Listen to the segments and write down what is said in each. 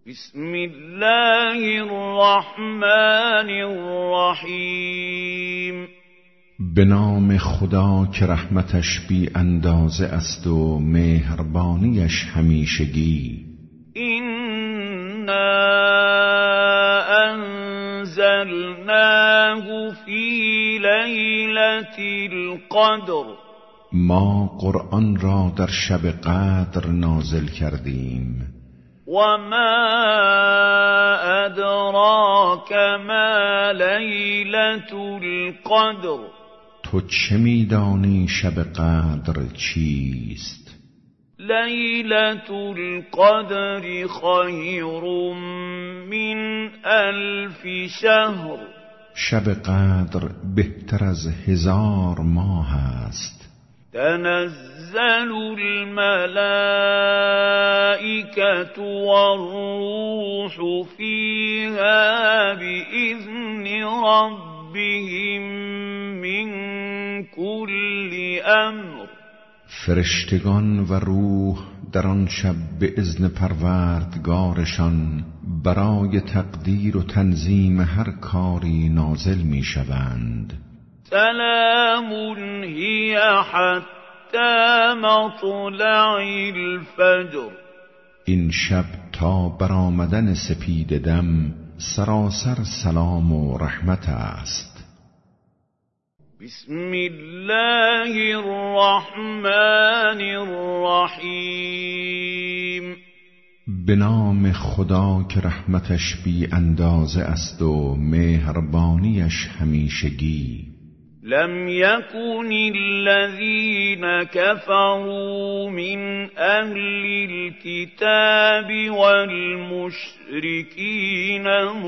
بسم الله الرحمن الرحیم. به نام خدا که رحمتش بی اندازه است و مهربانیش همیشگی. إنا أنزلناه فی لیلة القدر. ما قرآن را در شب قدر نازل کردیم. وما أدراك ما لیلة القدر. تو چه میدانی شب قدر چیست؟ لیلة القدر خیر من 1000 شهر. شب قدر بهتر از 1000 ماه است. تنزل الملائكة والروح فيها بإذن ربهم من كل أمر. فرشتگان و روح در آن شب به اذن پروردگارشان برای تقدیر و تنظیم هر کاری نازل می شوند. سلام هی حتی مطلع الفجر. این شب تا برآمدن سپید دم سراسر سلام و رحمت است. بسم الله الرحمن الرحیم. به نام خدا که رحمتش بی اندازه است و مهربانیش همیشگی. لم يكن الذين كفروا من أهل الكتاب والمشركين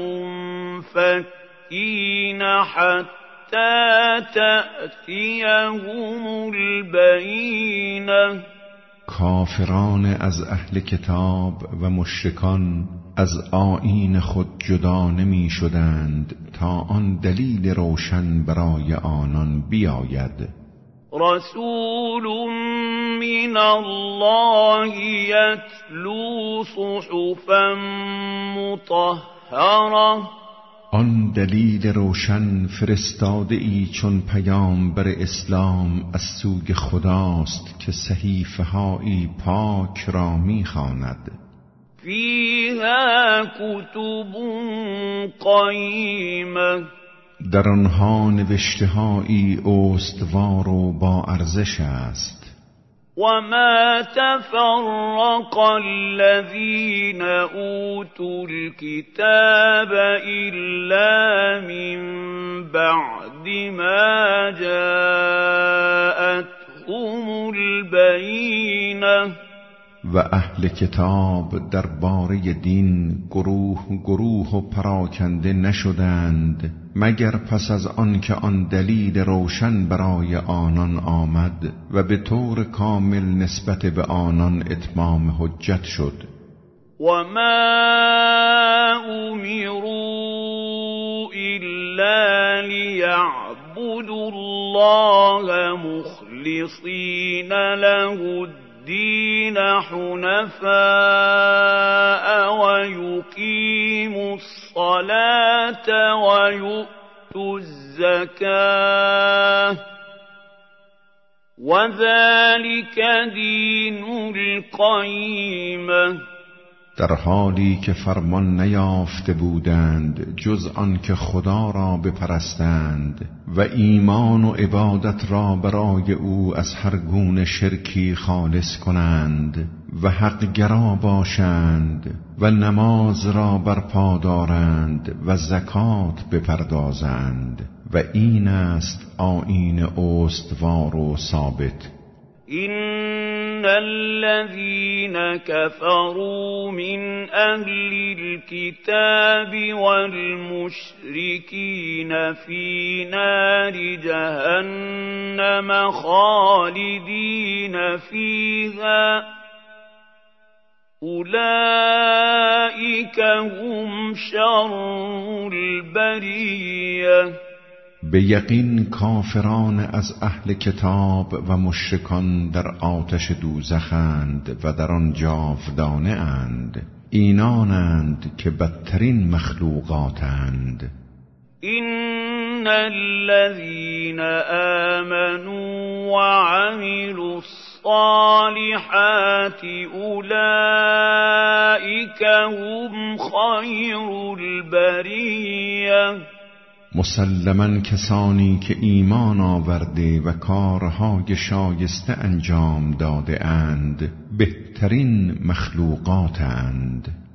منفكين حتى تأتيهم البينة. کافران از اهل کتاب و مشرکان از آیین خود جدا نمی شدند تا آن دلیل روشن برای آنان بیاید. رسول من الله یتلو صحفا مطهره. آن دلیل روشن فرستاده ای چون پیامبر اسلام از سوی خداست که صحیفه هایی پاک را می‌خواند. فیها کتب قیمه. در آنها نوشته‌هایی استوار و با ارزش است. وما تفرق الذين اوتوا الكتاب الا من بعد ما جاءتهم البينة. و اهل کتاب درباره دین گروه و پراکنده نشدند مگر پس از آن که آن دلیل روشن برای آنان آمد و به طور کامل نسبت به آنان اتمام حجت شد. وما امروا الا ليعبدوا الله مخلصين له الدين حنفاء ويقيموا الصلاة ويؤتوا الزكاة وذلك دين القيمة. در حالی که فرمان نیافته بودند جز آن که خدا را بپرستند و ایمان و عبادت را برای او از هر گونه شرکی خالص کنند و حق گرا باشند و نماز را برپا دارند و زکات بپردازند و این است آیین استوار و ثابت. إن الذين كفروا من أهل الكتاب والمشركين في نار جهنم خالدين فيها أولئك هم شر البرية. به یقین کافران از اهل کتاب و مشرکان در آتش دوزخند و در آن جاودانه اند. اینانند که بدترین مخلوقاتند. إن الذين آمنوا وعملوا الصالحات أولئك هم خير البرية. مسلماً کسانی که ایمان آورده و کارهای شایسته انجام داده اند بهترین مخلوقاتند.